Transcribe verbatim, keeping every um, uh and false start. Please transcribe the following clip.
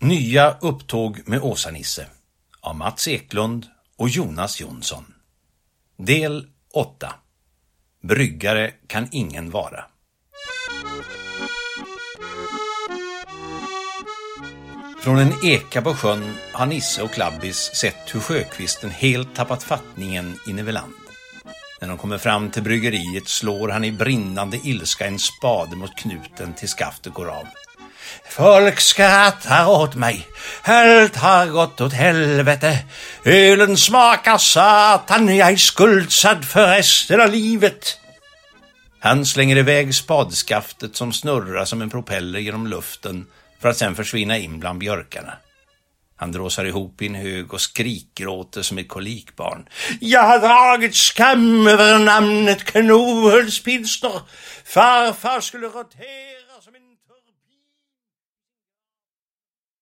Nya upptåg med Åsa-Nisse av Mats Eklund och Jonas Jonsson. Del åtta. Bryggare kan ingen vara. Från en eka på sjön har Nisse och Klabbis sett hur sjökvisten helt tappat fattningen inne vid land. När de kommer fram till bryggeriet slår han i brinnande ilska en spade mot knuten till skaftet går av. Folk skrattar åt mig. Allt har gått åt helvete. Ölen smakar satan. Jag är skuldsatt för resten av livet. Han slänger iväg spadskaftet som snurrar som en propeller genom luften för att sen försvinna in bland björkarna. Han dråsar ihop i en hög och skrikgråter som ett kolikbarn. Jag har dragit skam över namnet Knohulspilsner. Farfar skulle rotera.